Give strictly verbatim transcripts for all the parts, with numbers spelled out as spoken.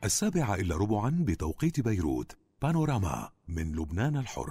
السابعة إلا ربعا بتوقيت بيروت. بانوراما من لبنان الحر.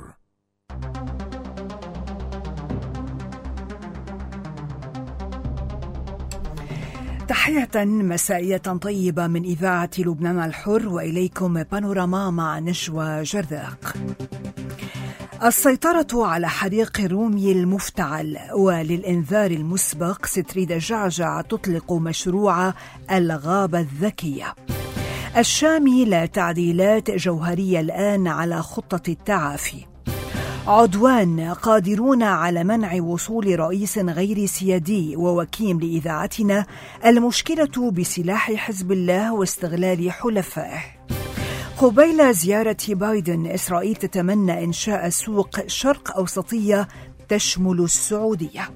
تحية مسائية طيبة من إذاعة لبنان الحر، وإليكم بانوراما مع نشوى جرداق. السيطرة على حريق رومي المفتعل، وللإنذار المسبق ستريد جعجع تطلق مشروع الغابة الذكية. الشامي تعديلات جوهرية الآن على خطة التعافي. عدوان قادرون على منع وصول رئيس غير سيادي، ووكيم لإذاعتنا المشكلة بسلاح حزب الله واستغلال حلفائه. قبيل زيارة بايدن، إسرائيل تتمنى إنشاء سوق شرق أوسطية تشمل السعودية.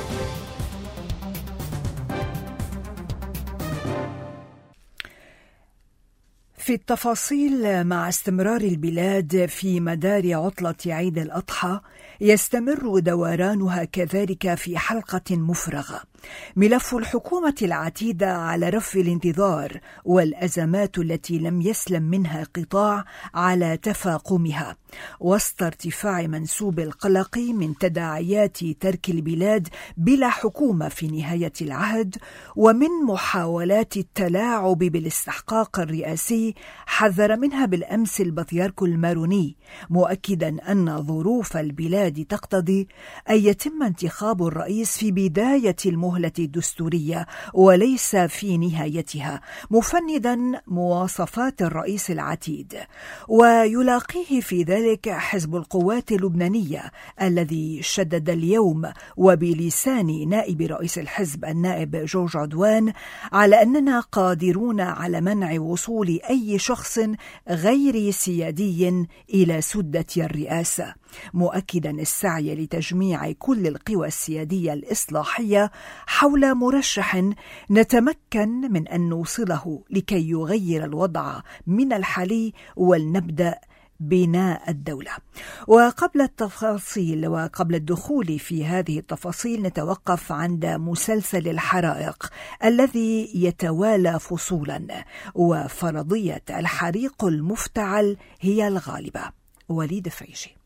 في التفاصيل، مع استمرار البلاد في مدار عطلة عيد الأضحى، يستمر دورانها كذلك في حلقة مفرغة. ملف الحكومة العتيدة على رف الانتظار والأزمات التي لم يسلم منها قطاع على تفاقمها، وسط ارتفاع منسوب القلق من تداعيات ترك البلاد بلا حكومة في نهاية العهد، ومن محاولات التلاعب بالاستحقاق الرئاسي حذر منها بالأمس البطريرك الماروني، مؤكدا أن ظروف البلاد تقتضي أن يتم انتخاب الرئيس في بداية المهلة الدستورية وليس في نهايتها، مفندا مواصفات الرئيس العتيد. ويلاقيه في ذلك حزب القوات اللبنانية الذي شدد اليوم وبلسان نائب رئيس الحزب النائب جورج عدوان على أننا قادرون على منع وصول أي شخص غير سيادي إلى سدة الرئاسة، مؤكدا السعي لتجميع كل القوى السيادية الإصلاحية حول مرشح نتمكن من أن نوصله لكي يغير الوضع من الحالي ولنبدأ بناء الدولة. وقبل التفاصيل وقبل الدخول في هذه التفاصيل، نتوقف عند مسلسل الحرائق الذي يتوالى فصولا، وفرضية الحريق المفتعل هي الغالبة. وليد فيجي.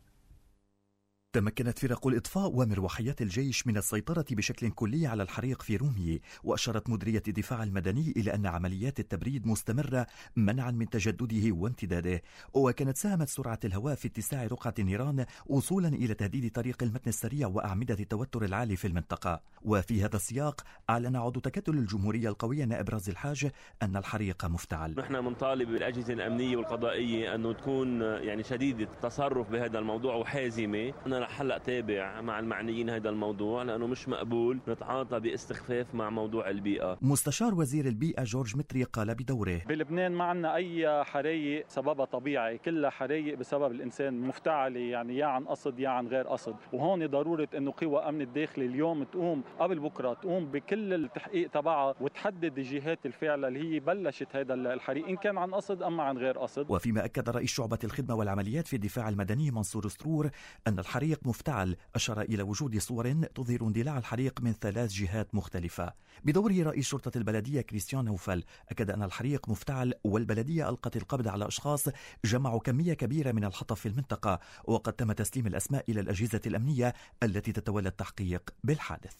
تمكنت فرق الإطفاء ومروحيات الجيش من السيطرة بشكل كلي على الحريق في رومي، وأشارت مديرية الدفاع المدني إلى أن عمليات التبريد مستمرة منعا من تجدده وامتداده، وكانت ساهمت سرعة الهواء في اتساع رقعة النيران وصولا إلى تهديد طريق المتن السريع وأعمدة التوتر العالي في المنطقة. وفي هذا السياق أعلن عضو تكتل الجمهورية القوية نائب رازي الحاج أن الحريق مفتعل. نحن بنطالب بالأجهزة الأمنية والقضائية أنه تكون يعني شديدة التصرف بهذا الموضوع وحازمة. أنا رح هلا تابع مع المعنيين هذا الموضوع، لأنه مش مقبول نتعاطى باستخفاف مع موضوع البيئة. مستشار وزير البيئة جورج متري قال بدوره: بلبنان ما عنا أي حرايق سببها طبيعي، كلها حرايق بسبب الإنسان، مفتعلة يعني يا عن قصد يا عن غير قصد. وهون ضرورة أنه قوى أمن الداخلي اليوم تقوم قبل بكرة تقوم بكل التحقيق تبعها وتحدد الجهات الفاعلة اللي هي بلشت هذا الحريق إن كان عن قصد أما عن غير قصد. وفيما أكد رئيس شعبة الخدمة والعمليات في الدفاع المدني منصور سرور أن الحريق مفتعل، أشار إلى وجود صور تظهر اندلاع الحريق من ثلاث جهات مختلفة. بدوره رئيس شرطة البلدية كريستيان نوفل أكد أن الحريق مفتعل، والبلدية ألقت القبض على أشخاص جمعوا كمية كبيرة من الحطب في المنطقة، وقد تم تسليم الأسماء إلى الأجهزة الأمنية التي تتولى التحقيق بالحادث.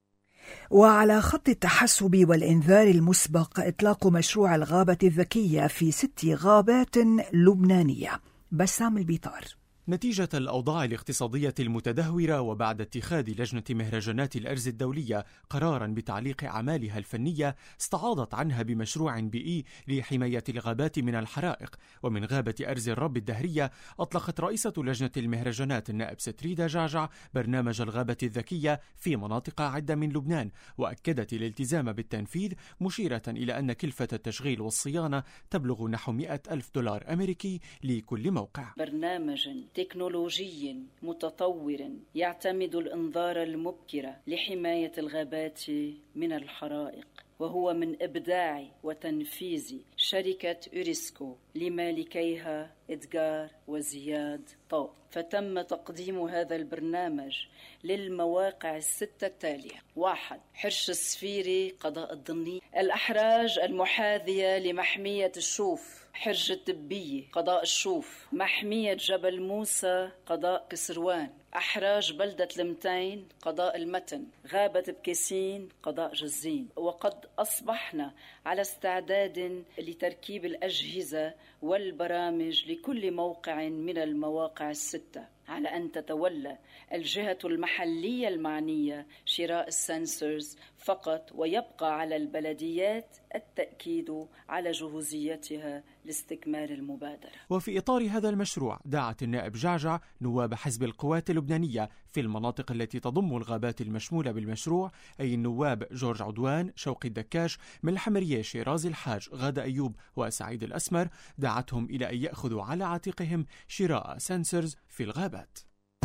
وعلى خط التحسب والإنذار المسبق إطلاق مشروع الغابة الذكية في ست غابات لبنانية. بسام البيطار. نتيجة الأوضاع الاقتصادية المتدهورة، وبعد اتخاذ لجنة مهرجانات الأرز الدولية قرارا بتعليق أعمالها الفنية، استعاضت عنها بمشروع بيئي لحماية الغابات من الحرائق. ومن غابة أرز الرب الدهرية أطلقت رئيسة لجنة المهرجانات النائب ستريد جعجع برنامج الغابة الذكية في مناطق عدة من لبنان، وأكدت الالتزام بالتنفيذ، مشيرة إلى أن كلفة التشغيل والصيانة تبلغ نحو مئة ألف دولار أمريكي لكل موقع. برنامج تكنولوجي متطور يعتمد الإنذار المبكر لحماية الغابات من الحرائق، وهو من إبداع وتنفيذ شركة أوريسكو لمالكيها إدغار وزياد طو. فتم تقديم هذا البرنامج للمواقع الستة التالية: واحد، حرش السفيري قضاء الضمني، الأحراج المحاذية لمحمية الشوف حرج الدبية قضاء الشوف، محمية جبل موسى قضاء كسروان، أحراج بلدة المتين قضاء المتن، غابة بكيسين قضاء جزين. وقد أصبحنا على استعداد لتركيب الأجهزة والبرامج لكل موقع من المواقع الستة، على أن تتولى الجهة المحلية المعنية شراء السنسورز فقط، ويبقى على البلديات التأكيد على جهوزيتها لاستكمال المبادرة. وفي إطار هذا المشروع دعت النائب جعجع نواب حزب القوات اللبنانية في المناطق التي تضم الغابات المشمولة بالمشروع، أي النواب جورج عدوان، شوقي الدكاش، ملح مرياشي، رازي الحاج، غادة أيوب وسعيد الأسمر، دعتهم إلى أن يأخذوا على عاتقهم شراء سنسورز في الغابات.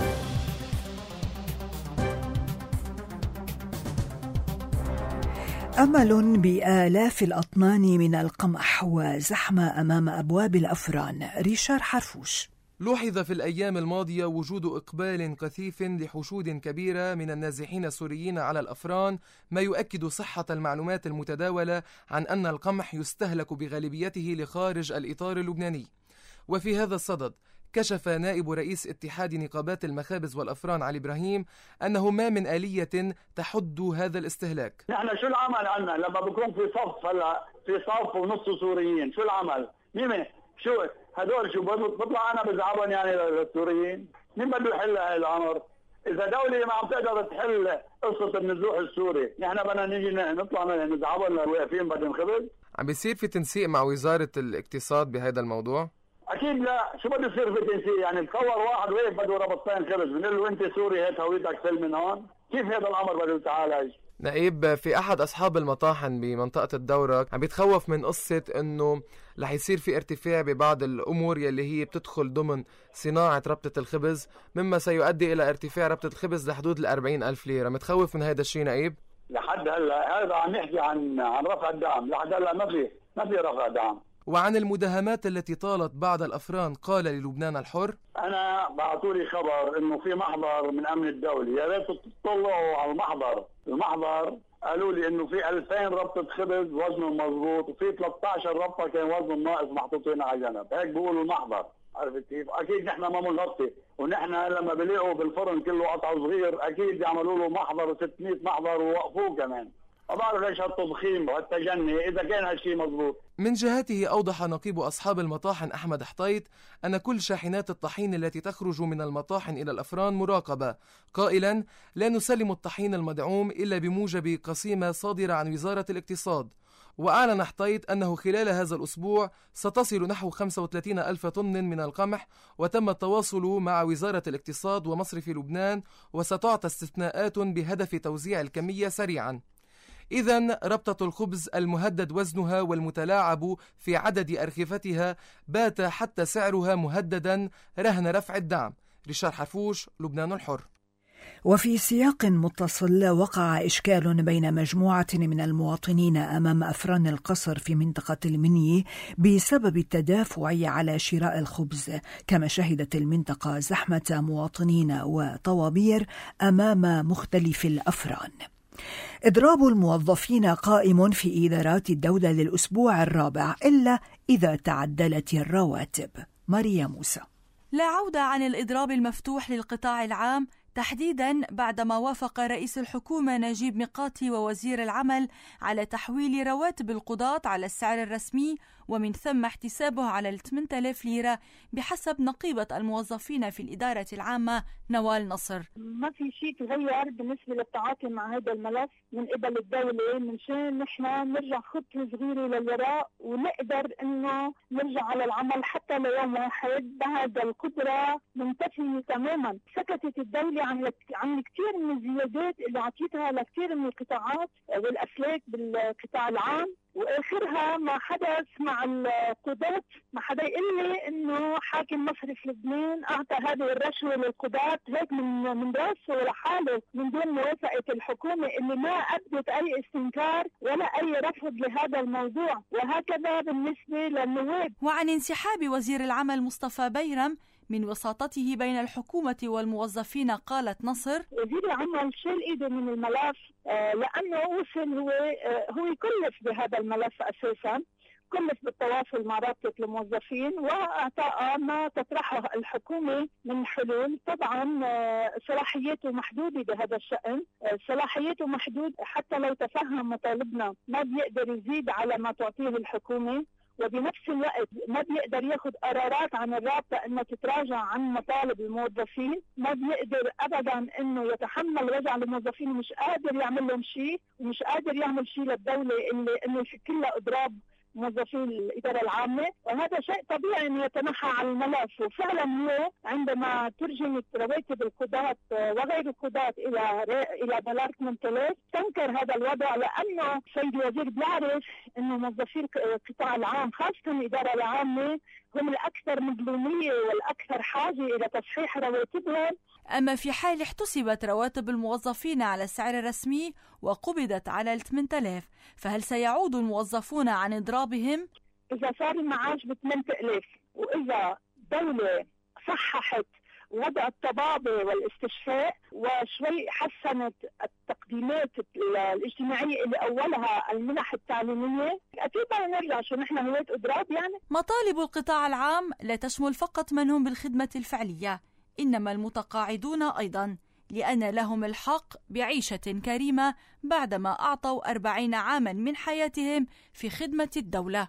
أمل بآلاف الأطنان من القمح وزحمة أمام أبواب الأفران. ريشار حرفوش. لوحظ في الأيام الماضية وجود إقبال كثيف لحشود كبيرة من النازحين السوريين على الأفران، ما يؤكد صحة المعلومات المتداولة عن أن القمح يستهلك بغالبيته لخارج الإطار اللبناني. وفي هذا الصدد كشف نائب رئيس اتحاد نقابات المخابز والأفران علي إبراهيم أنه ما من آلية تحد هذا الاستهلاك. نحن شو العمل عنا لما بكون في صف هلا في صف ونص سوريين؟ شو العمل؟ مين شو هدول شو بطلع أنا بزعبهم يعني للسوريين؟ مين بده يحل هاي الأمر؟ إذا دولة ما عم تقدر تحل قصة النزوح السوري، نحن بدنا نيجي نطلع نزعبهم للواقفين بدهم خبز؟ عم بيصير في تنسيق مع وزارة الاقتصاد بهذا الموضوع؟ اكيد لا، شو بده يصير في تنسيق؟ يعني تصور واحد واقف بده ربطتين خبز بنقول له انت سوري هيك هويتك سل من هون؟ كيف هذا الامر بده يتعالج؟ نائب، في احد اصحاب المطاحن بمنطقه الدوره عم بيتخوف من قصه انه رح يصير في ارتفاع ببعض الامور يلي هي بتدخل ضمن صناعه ربطه الخبز، مما سيؤدي الى ارتفاع ربطه الخبز لحدود الأربعين ألف ليره. متخوف من هذا الشيء نائب؟ لحد هلا هذا عم نحكي عن عن رفع الدعم، لحد هلا ما في ما في رفع دعم. وعن المداهمات التي طالت بعض الأفران قال للبنان الحر: أنا بعثوا لي خبر إنه في محضر من أمن الدولة، يا ريت تطلعوا على المحضر. المحضر قالوا لي إنه في ألفين ربطة خبز وزنهم مضبوط، وفي ثلاثة عشر ربطة كان وزنهم ناقص محطوطين على جنب، هيك بيقولوا المحضر. عرفت كيف؟ أكيد نحن ما بنغطي، ونحن لما بلاقوا بالفرن كله قطع صغير أكيد يعملوا له محضر ستمية محضر ووقفوه كمان. ما بعرف ليش هالتضخيم وهالتجني إذا كان هالشيء مضبوط. من جهته أوضح نقيب أصحاب المطاحن أحمد حطيط أن كل شاحنات الطحين التي تخرج من المطاحن إلى الأفران مراقبة، قائلا: لا نسلم الطحين المدعوم إلا بموجب قسيمة صادرة عن وزارة الاقتصاد. وأعلن حطيط أنه خلال هذا الأسبوع ستصل نحو خمسة وثلاثين ألف طن من القمح، وتم التواصل مع وزارة الاقتصاد ومصرف لبنان، وستعطى استثناءات بهدف توزيع الكمية سريعا. إذن ربطة الخبز المهدد وزنها والمتلاعب في عدد أرخفتها بات حتى سعرها مهددا رهن رفع الدعم. ريشار حرفوش، لبنان الحر. وفي سياق متصل، وقع إشكال بين مجموعة من المواطنين أمام أفران القصر في منطقة المنيي بسبب التدافع على شراء الخبز، كما شهدت المنطقة زحمة مواطنين وطوابير أمام مختلف الأفران. إضراب الموظفين قائم في إدارات الدولة للأسبوع الرابع إلا إذا تعدلت الرواتب. ماريا موسى. لا عودة عن الإضراب المفتوح للقطاع العام، تحديداً بعدما وافق رئيس الحكومة نجيب ميقاتي ووزير العمل على تحويل رواتب القضاة على السعر الرسمي، ومن ثم احتسابه على ثمانية آلاف ليرة بحسب نقيبة الموظفين في الإدارة العامة نوال نصر. ما في شيء تغير بالنسبة للتعاطي مع هذا الملف من قبل الدولة، منشان نحن نرجع خطوة صغيرة للوراء ونقدر إنه نرجع على العمل حتى ليوم واحد. بهذا القدرة منتفية تماما. سكتت الدولة عن عن كثير من الزيادات اللي عطيتها لكثير من القطاعات والأسلاك بالقطاع العام، واخرها ما حدث مع القضاة، ما حدا يقول لي انه حاكم مصرف لبنان اعطى هذه الرشوه للقضاة هيك من من راسه لحاله من دون موافقه الحكومه اللي ما ابدت اي استنكار ولا اي رفض لهذا الموضوع، وهكذا بالنسبه للنواب. وعن انسحاب وزير العمل مصطفى بيرم من وساطته بين الحكومة والموظفين قالت نصر: وزير العمل شال ايده من الملف لانه وصل هو هو يكلف بهذا الملف اساسا، كلف بالتواصل مع رابطة الموظفين واعطاء ما تطرحه الحكومة من حلول. طبعا صلاحياته محدودة بهذا الشأن، صلاحياته محدود حتى لو تفهم مطالبنا ما بيقدر يزيد على ما تعطيه الحكومة، وبنفس الوقت ما بيقدر ياخذ قرارات عن الرابطة انه تتراجع عن مطالب الموظفين، ما بيقدر ابدا انه يتحمل وجع الموظفين، مش قادر يعمل لهم شيء ومش قادر يعمل شيء للدولة اللي انه يفك لها اضراب موظفي الإدارة العامة، وهذا شيء طبيعي أن يتنحى على الملف. وفعلا هو عندما ترجمت رواتب القضاة وغير القضاة إلى إلى دولار ثمانية آلاف تنكر هذا الوضع، لأنه سيد الوزير بيعرف أنه موظفي القطاع العام خاصة الإدارة العامة هم الأكثر مظلومية والأكثر حاجة إلى تصحيح رواتبهم. أما في حال احتسبت رواتب الموظفين على السعر الرسمي وقبضت على ثمانية آلاف، فهل سيعود الموظفون عن إضرابهم؟ إذا صار المعاش ب ثمانية آلاف، وإذا دولة صححت وضع الطبابة والاستشفاء وشوي حسنت التقديمات الاجتماعية اللي أولها المنح التعليمية، أكيد بدنا نرجع شو نحن هواة إضراب يعني. مطالب القطاع العام لا تشمل فقط من هم بالخدمة الفعلية، إنما المتقاعدون أيضا، لأن لهم الحق بعيشة كريمة بعدما أعطوا أربعين عاما من حياتهم في خدمة الدولة.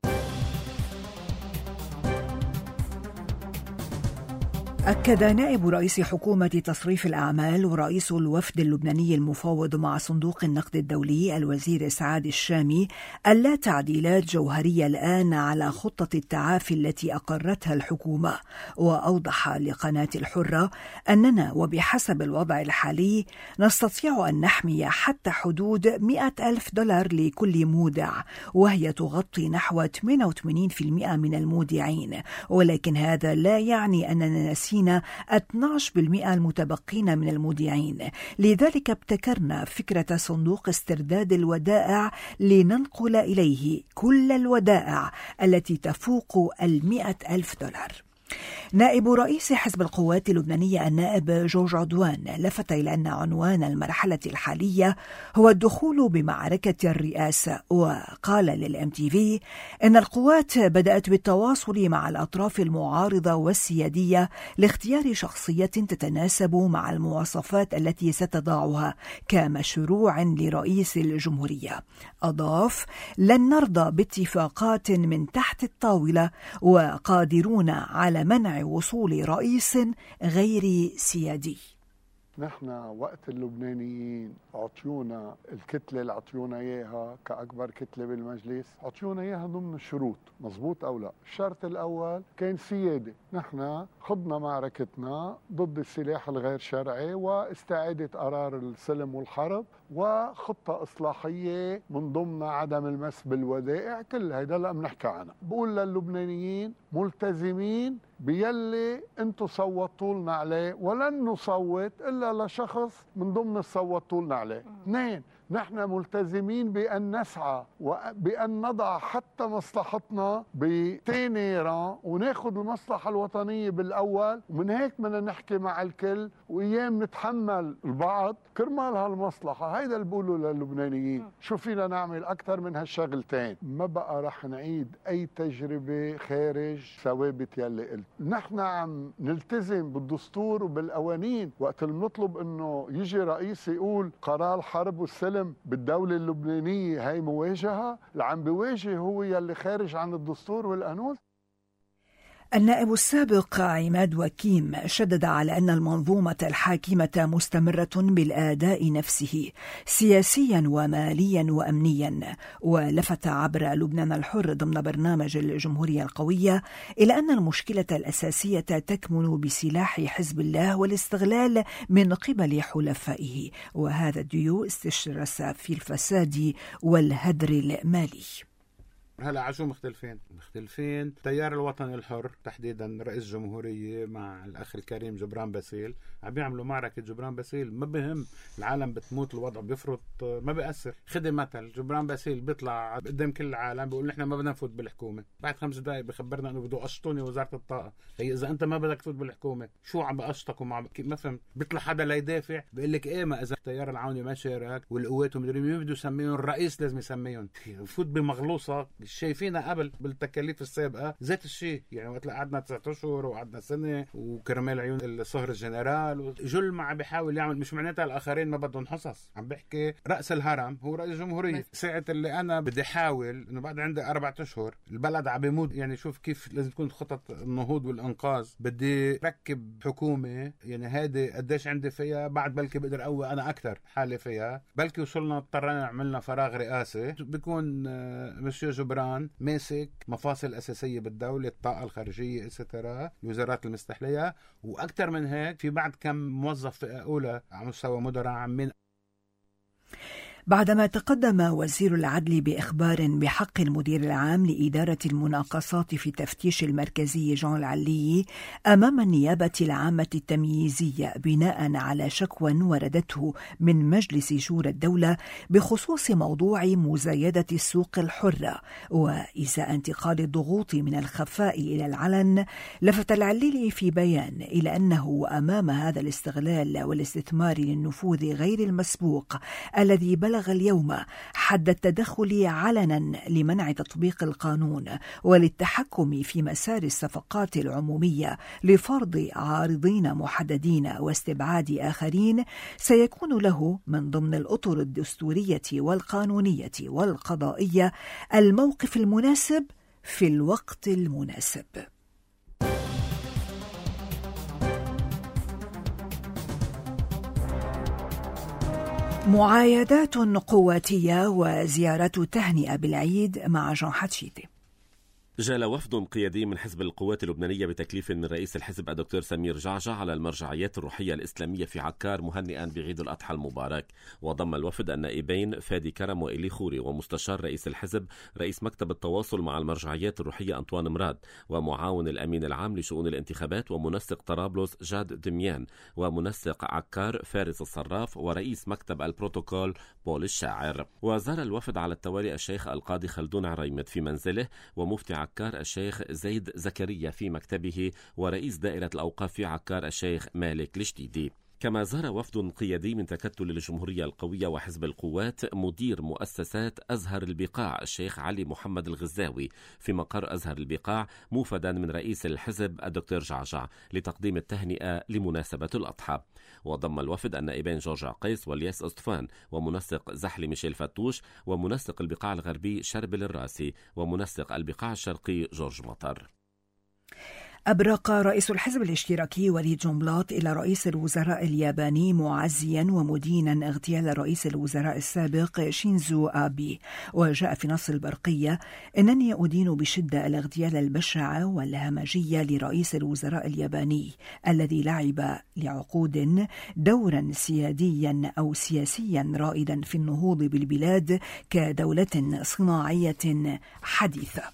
أكد نائب رئيس حكومة تصريف الأعمال ورئيس الوفد اللبناني المفاوض مع صندوق النقد الدولي الوزير سعاد الشامي أن لا تعديلات جوهرية الآن على خطة التعافي التي أقرتها الحكومة، وأوضح لقناة الحرة أننا وبحسب الوضع الحالي نستطيع أن نحمي حتى حدود مئة ألف دولار لكل مودع، وهي تغطي نحو ثمانية وثمانين بالمئة من المودعين، ولكن هذا لا يعني أننا نسينا اثني عشر بالمئة المتبقين من المودعين. لذلك ابتكرنا فكرة صندوق استرداد الودائع لننقل إليه كل الودائع التي تفوق المئة ألف دولار. نائب رئيس حزب القوات اللبنانية النائب جورج عدوان لفت إلى أن عنوان المرحلة الحالية هو الدخول بمعركة الرئاسة، وقال للإم تي في إن القوات بدأت بالتواصل مع الأطراف المعارضة والسيادية لاختيار شخصية تتناسب مع المواصفات التي ستضعها كمشروع لرئيس الجمهورية. أضاف: لن نرضى باتفاقات من تحت الطاولة، وقادرون على منع وصول رئيس غير سيادي. نحن وقت اللبنانيين عطيونا الكتلة اللي عطيونا إياها كأكبر كتلة بالمجلس، عطيونا إياها ضمن الشروط، مزبوط أو لا؟ الشرط الأول كان سيادة، نحن خضنا معركتنا ضد السلاح الغير شرعي واستعادة قرار السلم والحرب وخطة إصلاحية من ضمن عدم المس بالودائع، كل هيدا اللي عم نحكي عنها. بقول للبنانيين ملتزمين بيلي انتو صوتوا لنا عليه، ولن نصوت الا لشخص من ضمن الصوتوا لنا عليه. اثنين، نحن ملتزمين بأن نسعى وبأن نضع حتى مصلحتنا بثاني ران وناخذ المصلحة الوطنية بالأول، ومن هيك بدنا نحكي مع الكل وأيام نتحمل البعض كرمال هالمصلحة. هيدا اللي بقوله للبنانيين. شو فينا نعمل أكثر من هالشغلتين؟ ما بقى رح نعيد أي تجربة خارج ثوابت يلي قلت. نحن عم نلتزم بالدستور وبالقوانين. وقت المطلب إنه يجي رئيس يقول قرار حرب والسلم بالدولة اللبنانية هاي مواجهة، اللي عم بيواجه هو يلي خارج عن الدستور والقانون. النائب السابق عماد وكيم شدد على أن المنظومة الحاكمة مستمرة بالأداء نفسه سياسيا وماليا وأمنيا، ولفت عبر لبنان الحر ضمن برنامج الجمهورية القوية إلى أن المشكلة الأساسية تكمن بسلاح حزب الله والاستغلال من قبل حلفائه، وهذا الديو استشرس في الفساد والهدر المالي. هلا عشو مختلفين مختلفين تيار الوطن الحر تحديدا رئيس جمهورية مع الأخ الكريم جبران باسيل عم بيعملوا معركة جبران باسيل. ما بهم العالم بتموت، الوضع بيفرط، ما بيأثر. خدي مثل جبران باسيل بيطلع قدام كل العالم بيقول نحن ما بدنا نفوت بالحكومة، بعد خمس دقائق بخبرنا انه بدو قشطوني وزارة الطاقة. هي اذا انت ما بدك تفوت بالحكومة شو عم بقشطك وما ما فهمت. بيطلع حدا لا يدافع بيقول لك ايه ما اذا التيار العوني ما شارك والقوات ومدري مين بده يسميهم الرئيس لازم يسميهم. فوت بمغلوصة شايفينها قبل بالتكاليف السابقة ذات الشيء. يعني وقت قعدنا تسعة اشهر وقعدنا سنة وكرمال عيون الصهر الجنرال جل ما عم بيحاول يعمل، مش معناتها الاخرين ما بدهم حصص. عم بحكي رأس الهرم هو رئيس جمهورية. ساعة اللي انا بدي احاول انه بعد عندي اربعة اشهر البلد عم بيموت، يعني شوف كيف لازم تكون خطط النهوض والانقاذ. بدي ركب حكومة يعني هذه قديش عندي فيها، بعد بلكي بقدر قوي انا اكثر حالي فيها. بلكي وصلنا اضطرينا عملنا فراغ رئاسي. بيكون مسيو جبران ماسك مفاصل أساسية بالدولة، الطاقة الخارجية إتسترا، الوزارات المستحلية، وأكثر من هيك في بعد كم موظف فئة أولى على مستوى مدراء عامين. بعدما تقدم وزير العدل بإخبار بحق المدير العام لإدارة المناقصات في التفتيش المركزي جون العلي أمام النيابة العامة التمييزية بناء على شكوى وردته من مجلس شورى الدولة بخصوص موضوع مزايدة السوق الحرة وإزاء انتقال الضغوط من الخفاء إلى العلن، لفت العليلي في بيان إلى أنه أمام هذا الاستغلال والاستثمار للنفوذ غير المسبوق الذي بلغ بلغ اليوم حد التدخل علنا لمنع تطبيق القانون وللتحكم في مسار الصفقات العمومية لفرض عارضين محددين واستبعاد آخرين، سيكون له من ضمن الأطر الدستورية والقانونية والقضائية الموقف المناسب في الوقت المناسب. معايدات قواتية وزيارات تهنئة بالعيد مع جون حتشيتي. جال وفد قيادي من حزب القوات اللبنانية بتكليف من رئيس الحزب الدكتور سمير جعجع على المرجعيات الروحية الإسلامية في عكار مهنئا بعيد الأضحى المبارك. وضم الوفد النائبين فادي كرم وإلي خوري ومستشار رئيس الحزب رئيس مكتب التواصل مع المرجعيات الروحية أنطوان مراد ومعاون الأمين العام لشؤون الانتخابات ومنسق طرابلس جاد دميان ومنسق عكار فارس الصراف ورئيس مكتب البروتوكول بول الشاعر. وزار الوفد على التوالي الشيخ القاضي خلدون عريمت في منزله ومفتي عكار الشيخ زيد زكريا في مكتبه ورئيس دائرة الأوقاف في عكار الشيخ مالك الجديدي. كما زار وفد قيادي من تكتل الجمهورية القوية وحزب القوات مدير مؤسسات أزهر البقاع الشيخ علي محمد الغزاوي في مقر أزهر البقاع موفدا من رئيس الحزب الدكتور جعجع لتقديم التهنئة لمناسبة الأضحى. وضم الوفد النائبين جورج عقيس والياس أسطفان ومنسق زحلي ميشيل فتوش ومنسق البقاع الغربي شربل الراسي ومنسق البقاع الشرقي جورج مطر. أبرق رئيس الحزب الاشتراكي وليد جنبلاط إلى رئيس الوزراء الياباني معزيا ومدينا اغتيال رئيس الوزراء السابق شينزو آبي، وجاء في نص البرقية: إنني أدين بشدة الاغتيال البشع والهمجية لرئيس الوزراء الياباني الذي لعب لعقود دورا سياديا أو سياسيا رائدا في النهوض بالبلاد كدولة صناعية حديثة.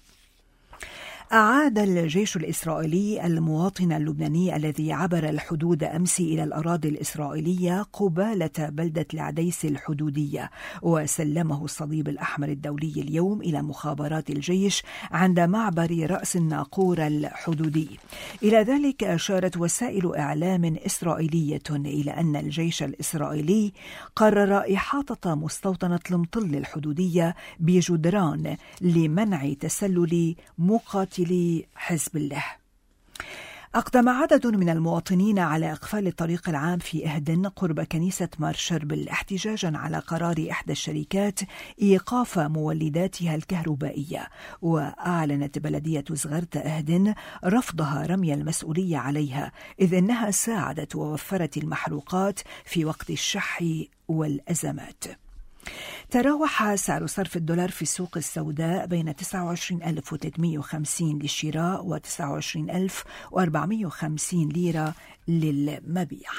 أعاد الجيش الإسرائيلي المواطن اللبناني الذي عبر الحدود أمس إلى الأراضي الإسرائيلية قبالة بلدة العديس الحدودية، وسلمه الصليب الأحمر الدولي اليوم إلى مخابرات الجيش عند معبر رأس الناقور الحدودي. إلى ذلك أشارت وسائل إعلام إسرائيلية إلى أن الجيش الإسرائيلي قرر إحاطة مستوطنة المطل الحدودية بجدران لمنع تسلل مقاتلين حزب الله. أقدم عدد من المواطنين على إقفال الطريق العام في إهدن قرب كنيسة مارشربل احتجاجا على قرار إحدى الشركات إيقاف مولداتها الكهربائية. وأعلنت بلدية زغرت إهدن رفضها رمي المسؤولية عليها، إذ أنها ساعدت ووفرت المحروقات في وقت الشح والأزمات. تراوح سعر صرف الدولار في السوق السوداء بين تسعة وعشرين ألف وثلاثمئة وخمسين للشراء وتسعة وعشرين ألف وأربعمئة وخمسين ليرة للمبيع.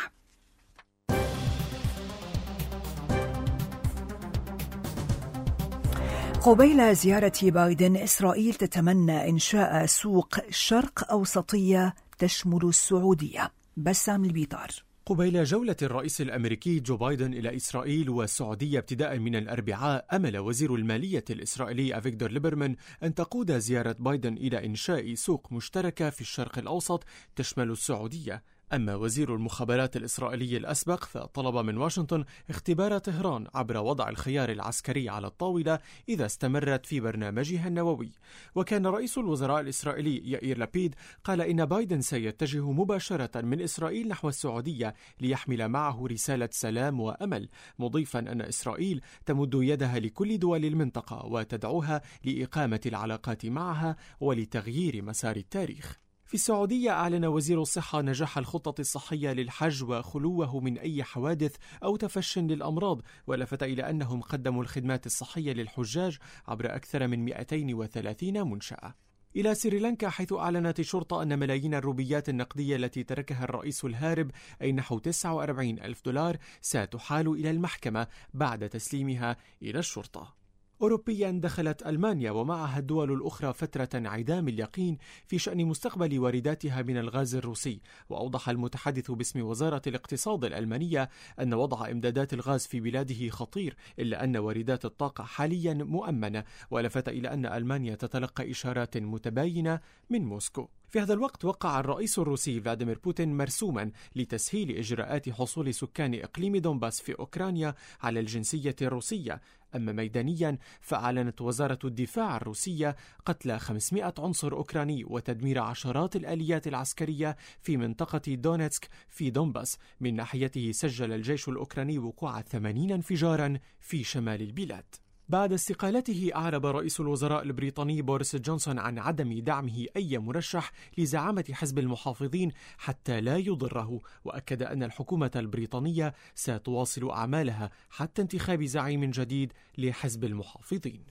قبيل زيارة بايدن، إسرائيل تتمنى إنشاء سوق شرق أوسطية تشمل السعودية. بسام البيطار. قبيل جولة الرئيس الأمريكي جو بايدن إلى إسرائيل والسعودية ابتداء من الأربعاء، أمل وزير المالية الإسرائيلي أفيغدور ليبرمان أن تقود زيارة بايدن إلى إنشاء سوق مشتركة في الشرق الأوسط تشمل السعودية. أما وزير المخابرات الإسرائيلي الأسبق فطلب من واشنطن اختبار طهران عبر وضع الخيار العسكري على الطاولة إذا استمرت في برنامجها النووي. وكان رئيس الوزراء الإسرائيلي يائير لابيد قال إن بايدن سيتجه مباشرة من إسرائيل نحو السعودية ليحمل معه رسالة سلام وأمل، مضيفا أن إسرائيل تمد يدها لكل دول المنطقة وتدعوها لإقامة العلاقات معها ولتغيير مسار التاريخ. في السعودية أعلن وزير الصحة نجاح الخطة الصحية للحج وخلوه من أي حوادث أو تفش للأمراض، ولفت إلى أنهم قدموا الخدمات الصحية للحجاج عبر أكثر من مئتين وثلاثين منشأة. إلى سريلانكا، حيث أعلنت الشرطة أن ملايين الروبيات النقدية التي تركها الرئيس الهارب، أي نحو تسعة وأربعين ألف دولار، ستحال إلى المحكمة بعد تسليمها إلى الشرطة. أوروبيا، دخلت ألمانيا ومعها الدول الأخرى فترة انعدام اليقين في شأن مستقبل وارداتها من الغاز الروسي. وأوضح المتحدث باسم وزارة الاقتصاد الألمانية أن وضع إمدادات الغاز في بلاده خطير، إلا أن واردات الطاقة حاليا مؤمنة، ولفت إلى أن ألمانيا تتلقى إشارات متباينة من موسكو. في هذا الوقت وقع الرئيس الروسي فلاديمير بوتين مرسوما لتسهيل إجراءات حصول سكان إقليم دونباس في أوكرانيا على الجنسية الروسية. أما ميدانيا، فأعلنت وزارة الدفاع الروسية قتل خمسمئة عنصر أوكراني وتدمير عشرات الآليات العسكرية في منطقة دونيتسك في دونباس. من ناحيته، سجل الجيش الأوكراني وقوع ثمانين انفجارا في شمال البلاد. بعد استقالته، أعرب رئيس الوزراء البريطاني بوريس جونسون عن عدم دعمه أي مرشح لزعامة حزب المحافظين حتى لا يضره، وأكد أن الحكومة البريطانية ستواصل أعمالها حتى انتخاب زعيم جديد لحزب المحافظين.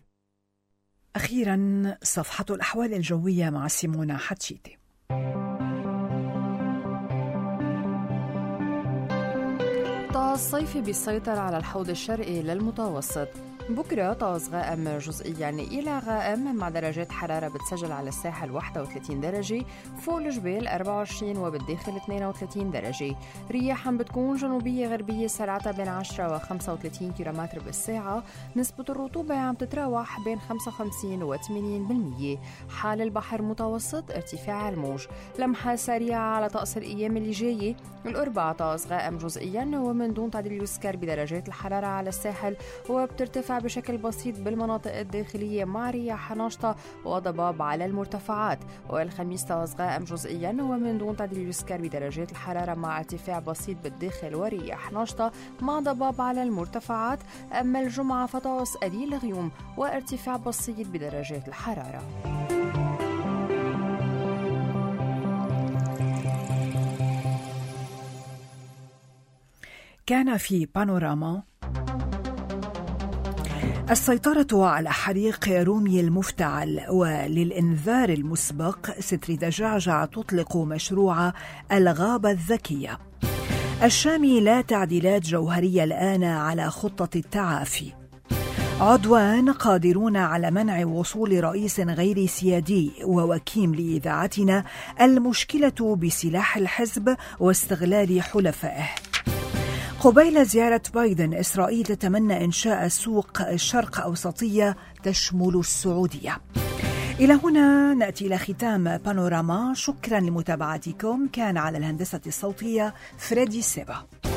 أخيرا، صفحة الأحوال الجوية مع سيمونا حتشيتي. طقس صيفي بيسيطر على الحوض الشرقي للمتوسط. بكرة طقس غائم جزئيا إلى غائم مع درجات حرارة بتسجل على الساحل واحد وثلاثين درجة، فوق الجبال أربعة وعشرين وبالداخل اثنين وثلاثين درجة. رياح بتكون جنوبية غربية سرعتها بين عشرة و خمسة وثلاثين كيلومتر بالساعة. نسبة الرطوبة عم تتراوح بين خمسة وخمسين و ثمانين بالمية. حال البحر متوسط، ارتفاع الموج. لمحة سريعة على طقس الأيام اللي جاية. الأربعاء طقس غائم جزئيا ومن دون تعديل يسكر بدرجات الحرارة على الساحل، وبترتفع بشكل بسيط بالمناطق الداخلية مع رياح نشطة وضباب على المرتفعات. والخميس طقس غائم جزئيا ومن دون تعديل يسكر بدرجات الحرارة مع ارتفاع بسيط بالداخل ورياح نشطة مع ضباب على المرتفعات. أما الجمعة فطقس قليل غيوم وارتفاع بسيط بدرجات الحرارة. كان في بانوراما السيطرة على حريق رومي المفتعل، وللإنذار المسبق ستر دجاجة تطلق مشروع الغابة الذكية. الشامي، لا تعديلات جوهرية الآن على خطة التعافي. عدوان قادرون على منع وصول رئيس غير سيادي. ووكيم لإذاعتنا، المشكلة بسلاح الحزب واستغلال حلفائه. قبيل زيارة بايدن، إسرائيل تتمنى إنشاء سوق شرق أوسطية تشمل السعودية. إلى هنا نأتي إلى ختام بانوراما. شكرا لمتابعتكم. كان على الهندسة الصوتية فريدي سيبا.